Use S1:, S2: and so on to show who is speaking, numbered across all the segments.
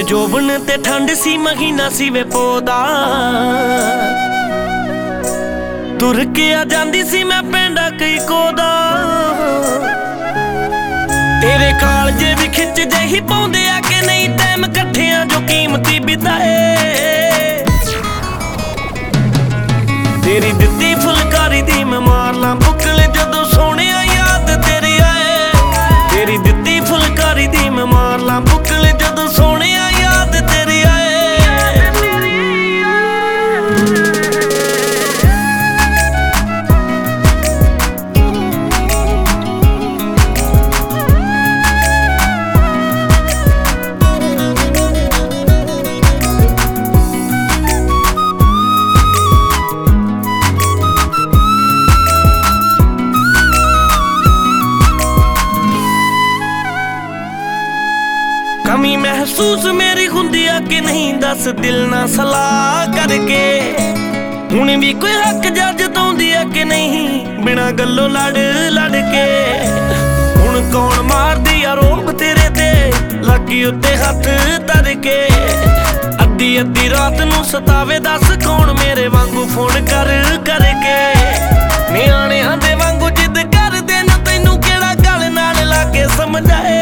S1: जोबन ते ठंड सी महीना सी वे पौधा तुर के आ जांदी सी मैं पेंडा कई कोदा तेरे कालजे भी खिच जे ही पाउंदे आ के नहीं टाइम कट्ठियां जो कीमती बिताए तेरी दित्ती फुलकारी दी मैं मार ला बुकल जदों सोने याद तेरी आए तेरी दित्ती फुलकारी दी मैं मार ला बुकल जदों सोने याद तेरी आए कमी महसूस मेरी हुंदी आ कि नहीं दस दिल ना सलाह करके हुण भी कोई हक जज दौंदी आ कि नहीं बिना गल्लों लड़ लड़ के हुण कौन मारदी आ रोब तेरे ते लगी उत्ते हथ धर के अद्धी अद्धी रात नूं सतावे दस कौन मेरे वांगू फोन कर करके नियाणियां दे वांगू जिद करदे न तैनूं किहड़ा गल नाल लाके समझाए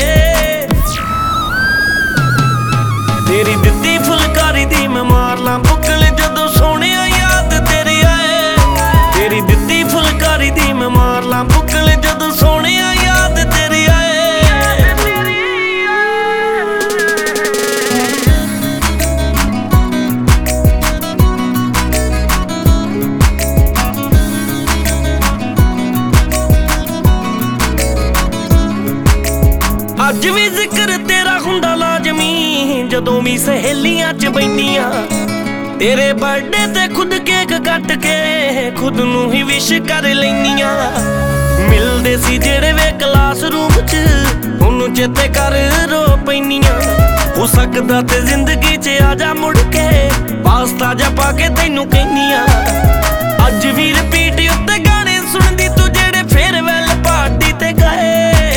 S1: तेरी दित्ती फुलकारी दी मैं मार ला बुकल जदों सोने याद तेरी आए तेरी दित्ती फुलकारी दी मैं मार ला बुकल जदों सोने याद तेरी आए अज भी जिक्र तेरा हुंदा लाजमी जदों भी सहेलियां च बैठियां तेरे बर्थडे ते खुद केक कट के खुद नूं ही विश कर लैनियां मिलदे सी जेड़े वे क्लासरूम च उन्नू चेते कर रो पैनियां हो सकदा ते जिंदगी च आजा मुड़ के पास्ता जा पा के तैनूं कहनियां अज भी रिपीट उत्ते गाने सुनदी तू जेड़े फेयरवेल पार्टी ते गाए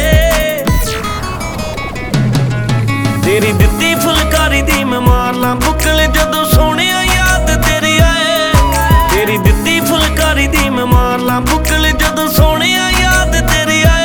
S1: तेरी दित्ती फुलकारी दी मैं मार ला बुकल जदों सोने याद तेरी आए तेरी दित्ती फुलकारी दी मैं मार ला बुकल जदों सोने याद तेरी आए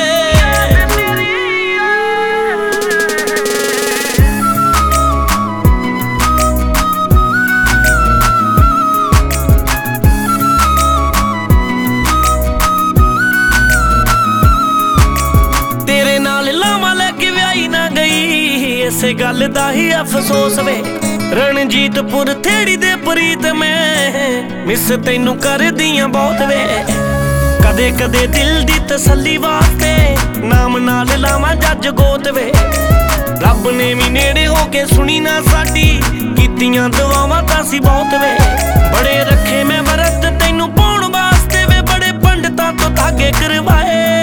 S1: तेरे नाल लावां लैके व्याही ना गई इसे गल दा ही अफसोस वे रणजीतपुर थेड़ी दे प्रीत में मिस तैनूं करदियां बहुत वे कदे कदे दिल दी तसल्ली वास्ते नाम नाल लावां जज गोत वे रब ने भी नेड़े हो के सुनी ना साडी कीतियां दुआवां तां सी बहुत वे बड़े रखे मैं वरत तैनूं पाउण वास्ते वे बड़े पंडितां तो धागे करवाए